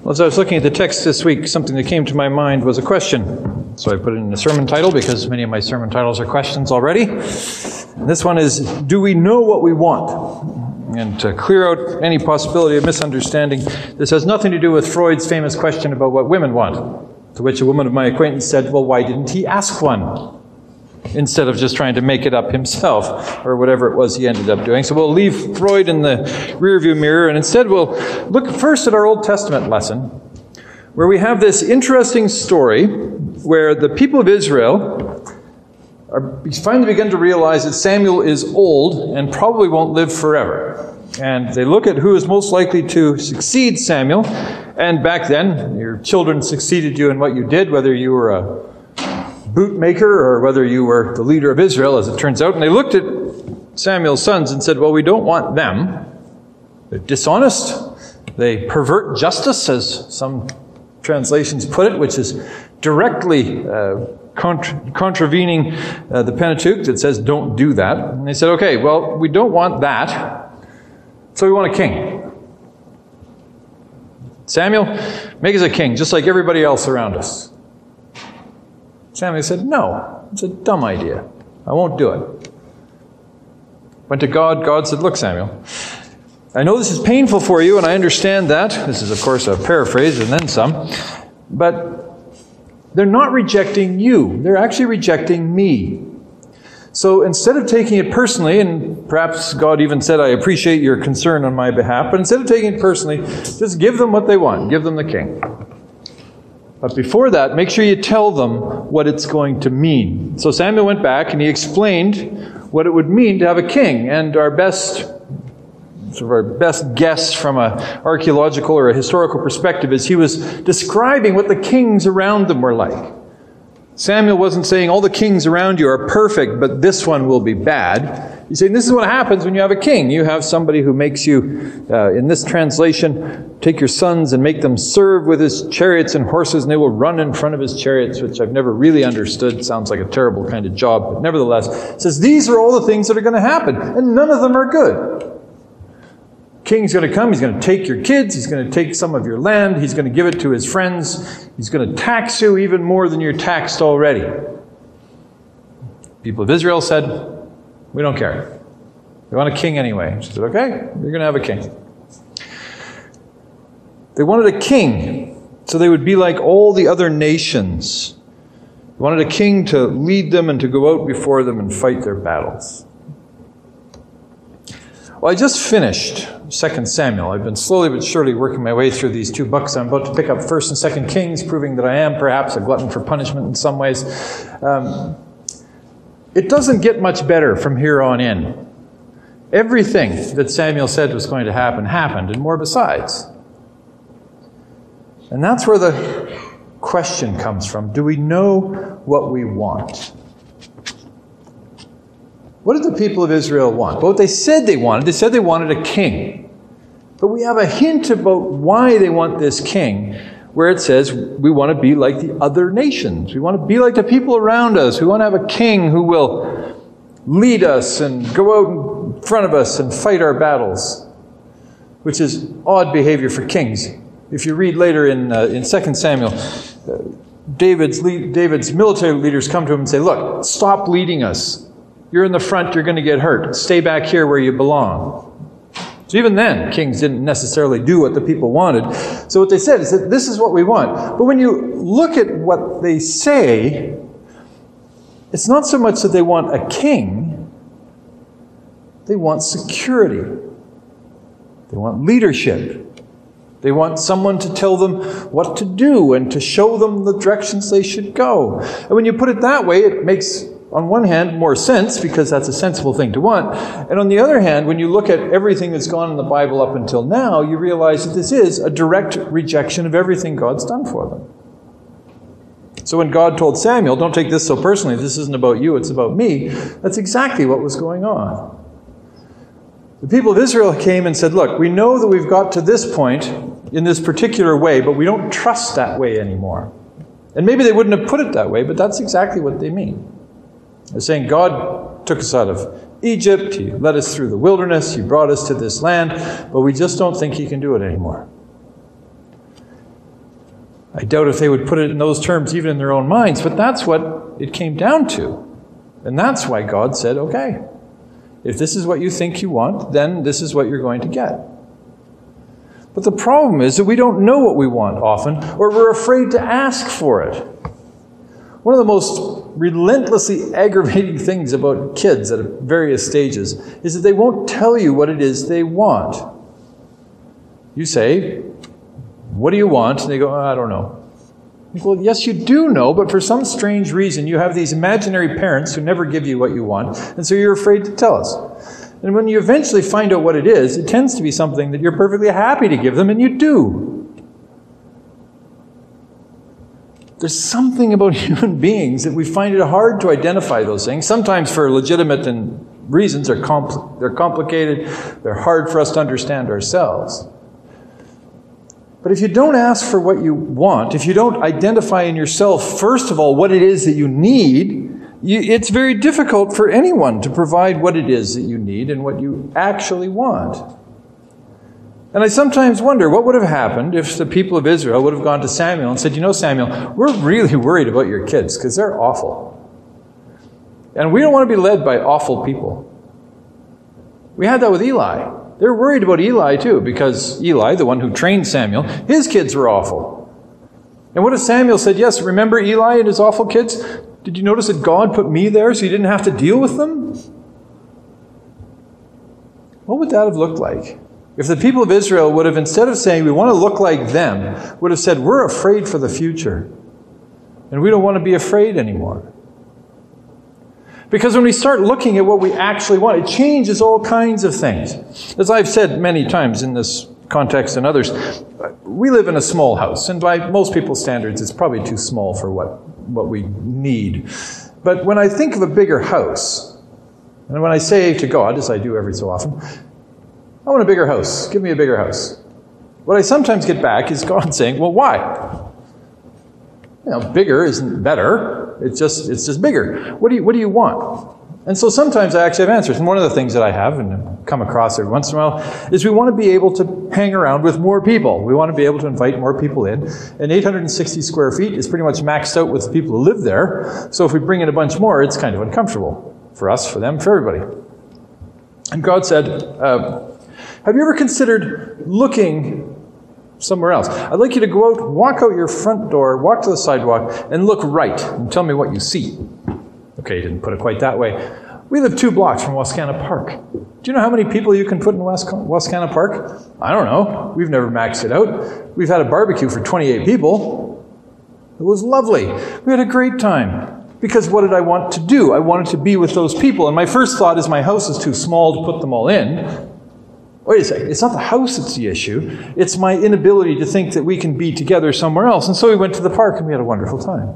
Well, as I was looking at the text this week, something that came to my mind was a question. So I put it in the sermon title because many of my sermon titles are questions already. And this one is, do we know what we want? And to clear out any possibility of misunderstanding, this has nothing to do with Freud's famous question about what women want, to which a woman of my acquaintance said, well, why didn't he ask one? Instead of just trying to make it up himself, or whatever it was he ended up doing. So we'll leave Freud in the rearview mirror, and instead we'll look first at our Old Testament lesson, where we have this interesting story where the people of Israel finally begin to realize that Samuel is old and probably won't live forever. And they look at who is most likely to succeed Samuel. And back then, your children succeeded you in what you did, whether you were a bootmaker or whether you were the leader of Israel, as it turns out. And they looked at Samuel's sons and said, well, we don't want them. They're dishonest. They pervert justice, as some translations put it, which is directly contravening the Pentateuch that says don't do that. And they said, okay, well, we don't want that, so we want a king. Samuel, make us a king, just like everybody else around us. Samuel said, no, it's a dumb idea. I won't do it. Went to God. God said, look, Samuel, I know this is painful for you, and I understand that. This is, of course, a paraphrase and then some. But they're not rejecting you. They're actually rejecting me. So instead of taking it personally, and perhaps God even said, I appreciate your concern on my behalf, but instead of taking it personally, just give them what they want. Give them the king. But before that, make sure you tell them what it's going to mean. So Samuel went back and he explained what it would mean to have a king. And our best guess from an archaeological or a historical perspective is he was describing what the kings around them were like. Samuel wasn't saying all the kings around you are perfect, but this one will be bad. He's saying this is what happens when you have a king. You have somebody who makes you, in this translation, take your sons and make them serve with his chariots and horses, and they will run in front of his chariots, which I've never really understood. Sounds like a terrible kind of job, but nevertheless, it says these are all the things that are going to happen, and none of them are good. King's going to come, he's going to take your kids, he's going to take some of your land, he's going to give it to his friends, he's going to tax you even more than you're taxed already. People of Israel said, we don't care. We want a king anyway. She said, okay, you're going to have a king. They wanted a king so they would be like all the other nations. They wanted a king to lead them and to go out before them and fight their battles. Well, I just finished 2 Samuel. I've been slowly but surely working my way through these two books. I'm about to pick up 1 and 2 Kings, proving that I am perhaps a glutton for punishment in some ways. It doesn't get much better from here on in. Everything that Samuel said was going to happen, happened, and more besides. And that's where the question comes from. Do we know what we want? What did the people of Israel want? What they said they wanted a king. But we have a hint about why they want this king, where it says we want to be like the other nations. We want to be like the people around us. We want to have a king who will lead us and go out in front of us and fight our battles, which is odd behavior for kings. If you read later in 2 Samuel, David's military leaders come to him and say, look, stop leading us. You're in the front, you're going to get hurt. Stay back here where you belong. So even then, kings didn't necessarily do what the people wanted. So what they said is that this is what we want. But when you look at what they say, it's not so much that they want a king, they want security. They want leadership. They want someone to tell them what to do and to show them the directions they should go. And when you put it that way, it makes, on one hand, more sense, because that's a sensible thing to want. And on the other hand, when you look at everything that's gone in the Bible up until now, you realize that this is a direct rejection of everything God's done for them. So when God told Samuel, don't take this so personally, this isn't about you, it's about me, that's exactly what was going on. The people of Israel came and said, look, we know that we've got to this point in this particular way, but we don't trust that way anymore. And maybe they wouldn't have put it that way, but that's exactly what they mean. They're saying God took us out of Egypt, He led us through the wilderness, He brought us to this land, but we just don't think He can do it anymore. I doubt if they would put it in those terms even in their own minds, but that's what it came down to. And that's why God said, okay, if this is what you think you want, then this is what you're going to get. But the problem is that we don't know what we want often, or we're afraid to ask for it. One of the most relentlessly aggravating things about kids at various stages is that they won't tell you what it is they want. You say, what do you want? And they go, oh, I don't know. You go, well, yes, you do know, but for some strange reason, you have these imaginary parents who never give you what you want, and so you're afraid to tell us. And when you eventually find out what it is, it tends to be something that you're perfectly happy to give them, and you do. There's something about human beings that we find it hard to identify those things, sometimes for legitimate reasons. They're complicated. They're hard for us to understand ourselves. But if you don't ask for what you want, if you don't identify in yourself, first of all, what it is that you need, it's very difficult for anyone to provide what it is that you need and what you actually want. And I sometimes wonder what would have happened if the people of Israel would have gone to Samuel and said, you know, Samuel, we're really worried about your kids because they're awful. And we don't want to be led by awful people. We had that with Eli. They're worried about Eli too, because Eli, the one who trained Samuel, his kids were awful. And what if Samuel said, yes, remember Eli and his awful kids? Did you notice that God put me there so you didn't have to deal with them? What would that have looked like? If the people of Israel would have, instead of saying, we want to look like them, would have said, we're afraid for the future. And we don't want to be afraid anymore. Because when we start looking at what we actually want, it changes all kinds of things. As I've said many times in this context and others, we live in a small house, and by most people's standards, it's probably too small for what we need. But when I think of a bigger house, and when I say to God, as I do every so often, I want a bigger house, give me a bigger house. What I sometimes get back is God saying, well, why? You know, bigger isn't better. It's just bigger. What do you want? And so sometimes I actually have answers. And one of the things that I have, and come across every once in a while, is we want to be able to hang around with more people. We want to be able to invite more people in. And 860 square feet is pretty much maxed out with the people who live there. So if we bring in a bunch more, it's kind of uncomfortable for us, for them, for everybody. And God said, have you ever considered looking somewhere else? I'd like you to go out, walk out your front door, walk to the sidewalk, and look right, and tell me what you see. Okay, he didn't put it quite that way. We live 2 blocks from Wascana Park. Do you know how many people you can put in Wascana Park? I don't know. We've never maxed it out. We've had a barbecue for 28 people. It was lovely. We had a great time. Because what did I want to do? I wanted to be with those people. And my first thought is my house is too small to put them all in. Wait a second, it's not the house that's the issue. It's my inability to think that we can be together somewhere else. And so we went to the park and we had a wonderful time.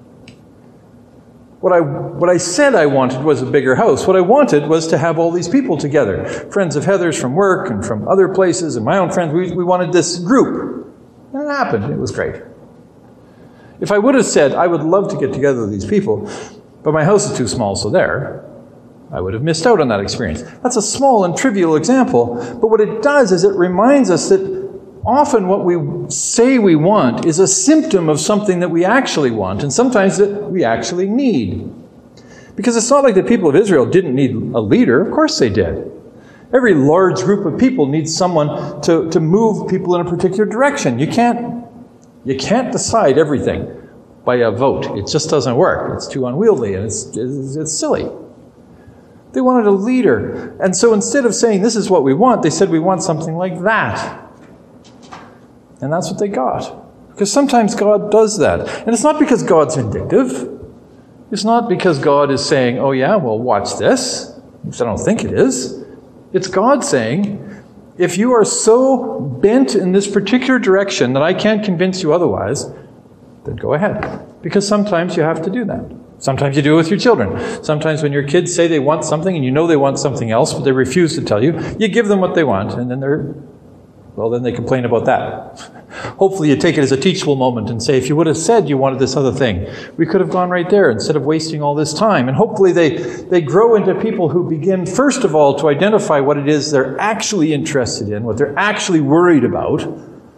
What I said I wanted was a bigger house. What I wanted was to have all these people together. Friends of Heather's from work and from other places and my own friends. We wanted this group. And it happened. It was great. If I would have said, I would love to get together with these people, but my house is too small, so there, I would have missed out on that experience. That's a small and trivial example, but what it does is it reminds us that often what we say we want is a symptom of something that we actually want, and sometimes that we actually need. Because it's not like the people of Israel didn't need a leader. Of course they did. Every large group of people needs someone to move people in a particular direction. You can't decide everything by a vote. It just doesn't work. It's too unwieldy and it's silly. They wanted a leader. And so instead of saying this is what we want, they said we want something like that. And that's what they got. Because sometimes God does that. And it's not because God's vindictive. It's not because God is saying, oh yeah, well watch this. Which I don't think it is. It's God saying, if you are so bent in this particular direction that I can't convince you otherwise, then go ahead. Because sometimes you have to do that. Sometimes you do it with your children. Sometimes when your kids say they want something and you know they want something else, but they refuse to tell you, you give them what they want, and then then they complain about that. Hopefully you take it as a teachable moment and say, if you would have said you wanted this other thing, we could have gone right there instead of wasting all this time. And hopefully they grow into people who begin, first of all, to identify what it is they're actually interested in, what they're actually worried about,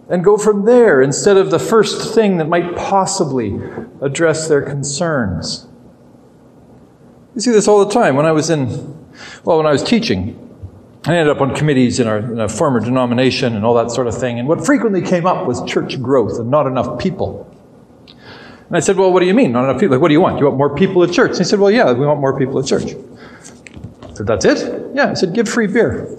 and go from there instead of the first thing that might possibly address their concerns. You see this all the time. When I was teaching, I ended up on committees in a former denomination and all that sort of thing. And what frequently came up was church growth and not enough people. And I said, well, what do you mean, not enough people? Like, what do you want? You want more people at church? And he said, well, yeah, we want more people at church. I said, that's it? Yeah. I said, give free beer.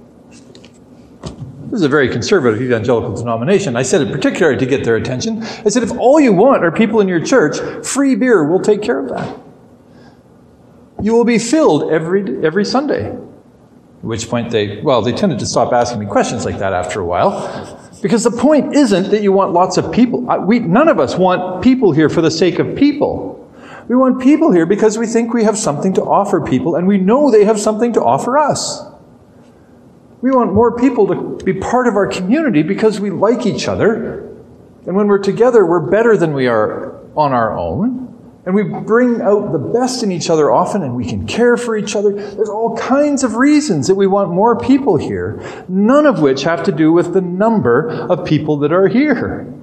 This is a very conservative evangelical denomination. I said it particularly to get their attention. I said, if all you want are people in your church, free beer will take care of that. You will be filled every Sunday. At which point they tended to stop asking me questions like that after a while. Because the point isn't that you want lots of people. None of us want people here for the sake of people. We want people here because we think we have something to offer people, and we know they have something to offer us. We want more people to be part of our community because we like each other. And when we're together, we're better than we are on our own. And we bring out the best in each other often, and we can care for each other. There's all kinds of reasons that we want more people here, none of which have to do with the number of people that are here.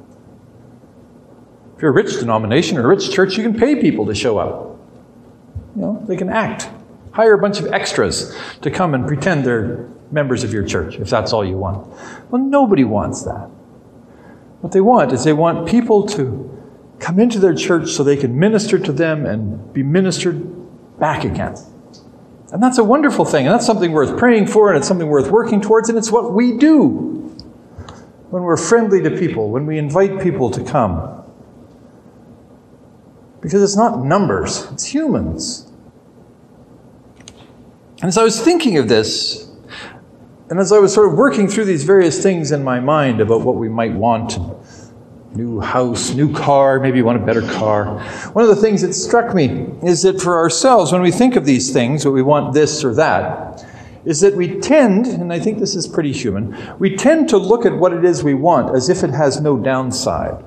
If you're a rich denomination or a rich church, you can pay people to show up. They can act. Hire a bunch of extras to come and pretend they're members of your church, if that's all you want. Well, nobody wants that. What they want is they want people to come into their church so they can minister to them and be ministered back again. And that's a wonderful thing, and that's something worth praying for, and it's something worth working towards, and it's what we do when we're friendly to people, when we invite people to come. Because it's not numbers, it's humans. And as I was thinking of this, and as I was sort of working through these various things in my mind about what we might want, new house, new car, maybe you want a better car. One of the things that struck me is that for ourselves, when we think of these things, what we want this or that, is that we tend, and I think this is pretty human, we tend to look at what it is we want as if it has no downside.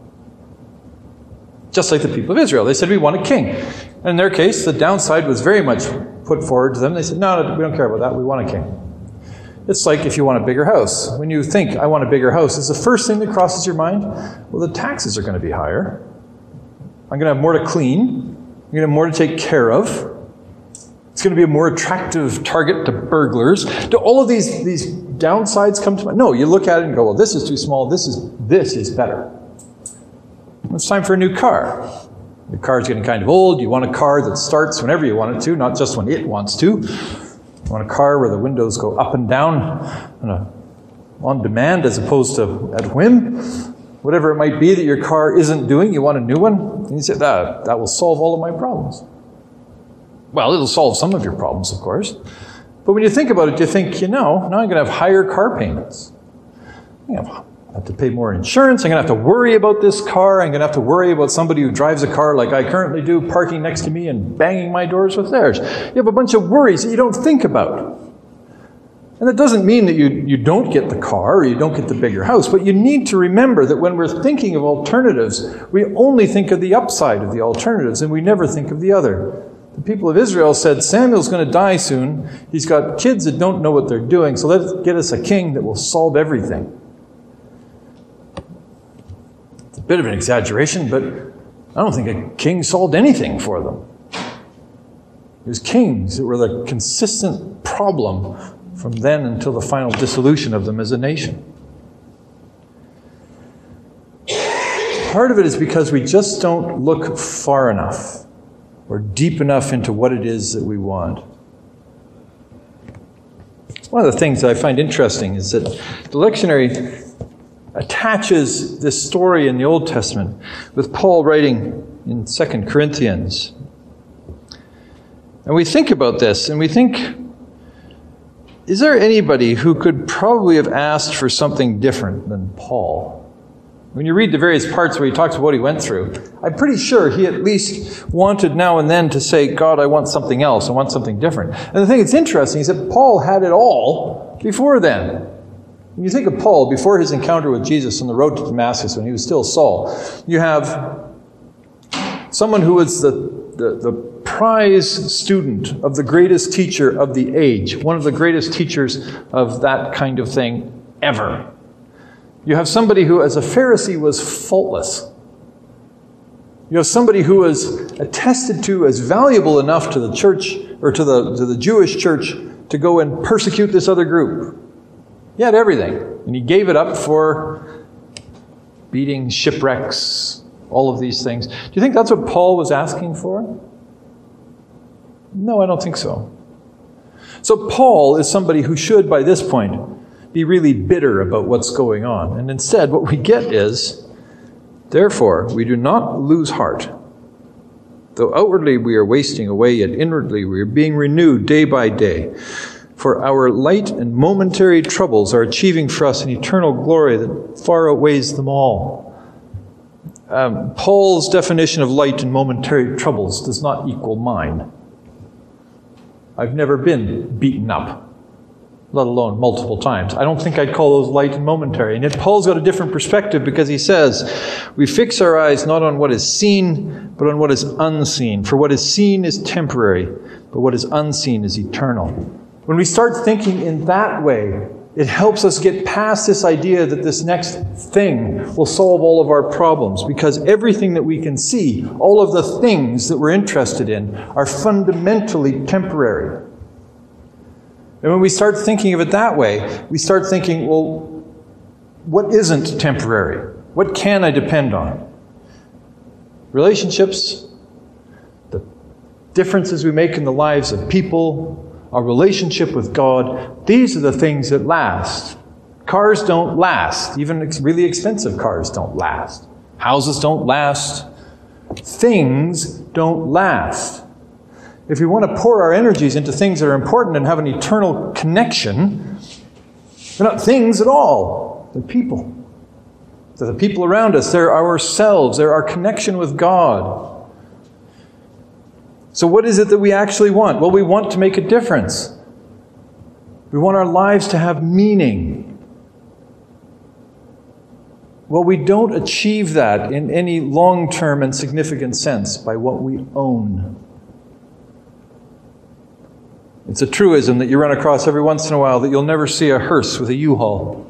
Just like the people of Israel. They said, we want a king. And in their case, the downside was very much put forward to them. They said, no, we don't care about that. We want a king. It's like if you want a bigger house. When you think, I want a bigger house, is the first thing that crosses your mind? Well, the taxes are going to be higher. I'm going to have more to clean. I'm going to have more to take care of. It's going to be a more attractive target to burglars. Do all of these downsides come to mind? No, you look at it and go, well, this is too small. This is better. It's time for a new car. Your car's getting kind of old. You want a car that starts whenever you want it to, not just when it wants to. You want a car where the windows go up and down on demand as opposed to at whim. Whatever it might be that your car isn't doing, you want a new one. And you say, that will solve all of my problems. Well, it'll solve some of your problems, of course. But when you think about it, you think, now I'm going to have higher car payments. I have to pay more insurance. I'm going to have to worry about this car. I'm going to have to worry about somebody who drives a car like I currently do, parking next to me and banging my doors with theirs. You have a bunch of worries that you don't think about. And that doesn't mean that you don't get the car or you don't get the bigger house, but you need to remember that when we're thinking of alternatives, we only think of the upside of the alternatives and we never think of the other. The people of Israel said, Samuel's going to die soon. He's got kids that don't know what they're doing, so let's get us a king that will solve everything. Bit of an exaggeration, but I don't think a king solved anything for them. It was kings that were the consistent problem from then until the final dissolution of them as a nation. Part of it is because we just don't look far enough or deep enough into what it is that we want. One of the things that I find interesting is that the lectionary attaches this story in the Old Testament with Paul writing in 2 Corinthians. And we think about this and we think, is there anybody who could probably have asked for something different than Paul? When you read the various parts where he talks about what he went through, I'm pretty sure he at least wanted now and then to say, God, I want something else. I want something different. And the thing that's interesting is that Paul had it all before then. When you think of Paul, before his encounter with Jesus on the road to Damascus when he was still Saul, you have someone who was the prize student of the greatest teacher of the age, one of the greatest teachers of that kind of thing ever. You have somebody who, as a Pharisee, was faultless. You have somebody who was attested to as valuable enough to the church, or to the Jewish church, to go and persecute this other group. He had everything, and he gave it up for beating, shipwrecks, all of these things. Do you think that's what Paul was asking for? No, I don't think so. So Paul is somebody who should, by this point, be really bitter about what's going on. And instead, what we get is, therefore, we do not lose heart. Though outwardly we are wasting away, yet inwardly we are being renewed day by day. For our light and momentary troubles are achieving for us an eternal glory that far outweighs them all. Paul's definition of light and momentary troubles does not equal mine. I've never been beaten up, let alone multiple times. I don't think I'd call those light and momentary. And yet Paul's got a different perspective, because he says, we fix our eyes not on what is seen, but on what is unseen. For what is seen is temporary, but what is unseen is eternal. When we start thinking in that way, it helps us get past this idea that this next thing will solve all of our problems, because everything that we can see, all of the things that we're interested in, are fundamentally temporary. And when we start thinking of it that way, we start thinking, well, what isn't temporary? What can I depend on? Relationships, the differences we make in the lives of people, our relationship with God, these are the things that last. Cars don't last. Even really expensive cars don't last. Houses don't last. Things don't last. If we want to pour our energies into things that are important and have an eternal connection, they're not things at all. They're people. They're the people around us. They're ourselves. They're our connection with God. So what is it that we actually want? Well, we want to make a difference. We want our lives to have meaning. Well, we don't achieve that in any long-term and significant sense by what we own. It's a truism that you run across every once in a while, that you'll never see a hearse with a U-Haul.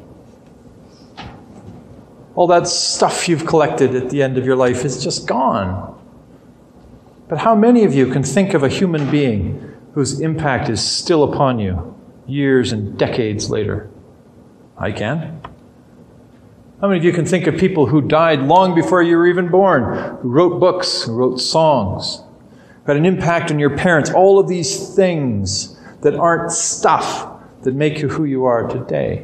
All that stuff you've collected at the end of your life is just gone. But how many of you can think of a human being whose impact is still upon you years and decades later? I can. How many of you can think of people who died long before you were even born, who wrote books, who wrote songs, who had an impact on your parents? All of these things that aren't stuff that make you who you are today.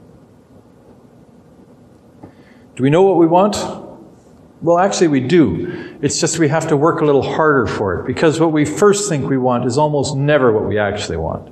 Do we know what we want? Well, actually we do. It's just we have to work a little harder for it, because what we first think we want is almost never what we actually want.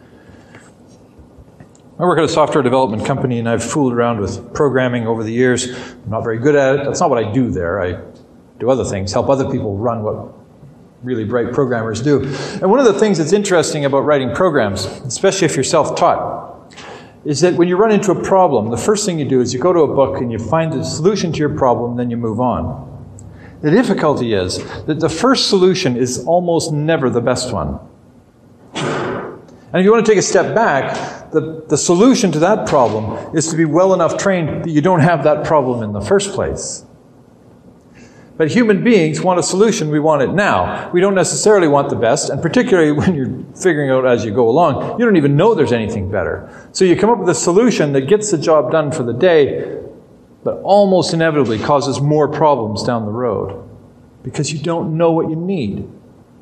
I work at a software development company, and I've fooled around with programming over the years. I'm not very good at it. That's not what I do there. I do other things, help other people run what really bright programmers do. And one of the things that's interesting about writing programs, especially if you're self-taught, is that when you run into a problem, the first thing you do is you go to a book and you find the solution to your problem, then you move on. The difficulty is that the first solution is almost never the best one. And if you want to take a step back, the solution to that problem is to be well enough trained that you don't have that problem in the first place. But human beings want a solution. We want it now. We don't necessarily want the best, and particularly when you're figuring out as you go along, you don't even know there's anything better. So you come up with a solution that gets the job done for the day, but almost inevitably causes more problems down the road because you don't know what you need. In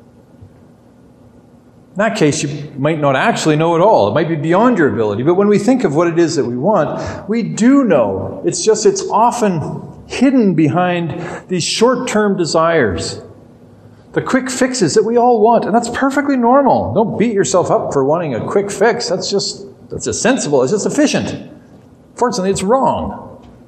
that case, you might not actually know at all. It might be beyond your ability. But when we think of what it is that we want, we do know. It's just it's often hidden behind these short-term desires, the quick fixes that we all want. And that's perfectly normal. Don't beat yourself up for wanting a quick fix. That's just sensible. It's just efficient. Fortunately, it's wrong.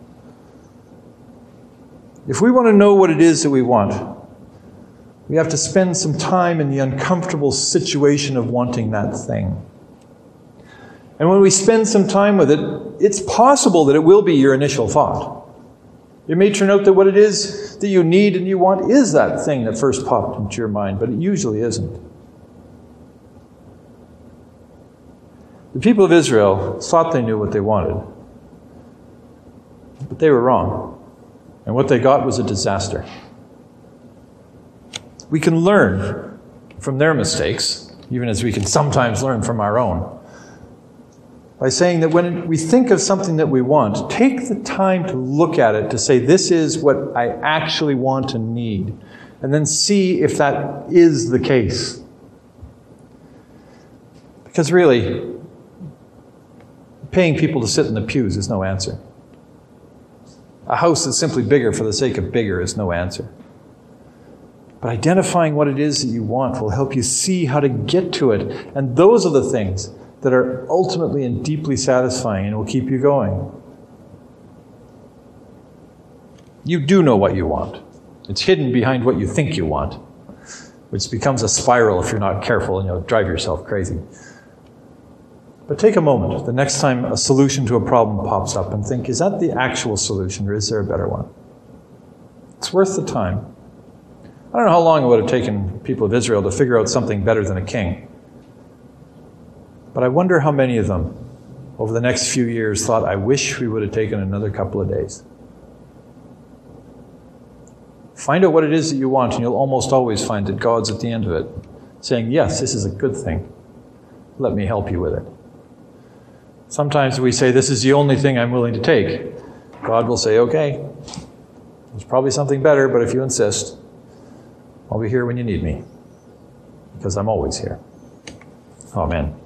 If we want to know what it is that we want, we have to spend some time in the uncomfortable situation of wanting that thing. And when we spend some time with it, it's possible that it will be your initial thought. It may turn out that what it is that you need and you want is that thing that first popped into your mind, but it usually isn't. The people of Israel thought they knew what they wanted. But they were wrong. And what they got was a disaster. We can learn from their mistakes, even as we can sometimes learn from our own, by saying that when we think of something that we want, take the time to look at it to say, this is what I actually want and need. And then see if that is the case. Because really, paying people to sit in the pews is no answer. A house that's simply bigger for the sake of bigger is no answer. But identifying what it is that you want will help you see how to get to it. And those are the things that are ultimately and deeply satisfying and will keep you going. You do know what you want. It's hidden behind what you think you want, which becomes a spiral if you're not careful, and you'll drive yourself crazy. But take a moment the next time a solution to a problem pops up and think, is that the actual solution or is there a better one? It's worth the time. I don't know how long it would have taken the people of Israel to figure out something better than a king. But I wonder how many of them, over the next few years, thought, I wish we would have taken another couple of days. Find out what it is that you want, and you'll almost always find that God's at the end of it, saying, yes, this is a good thing. Let me help you with it. Sometimes we say, this is the only thing I'm willing to take. God will say, okay, there's probably something better, but if you insist, I'll be here when you need me, because I'm always here. Amen.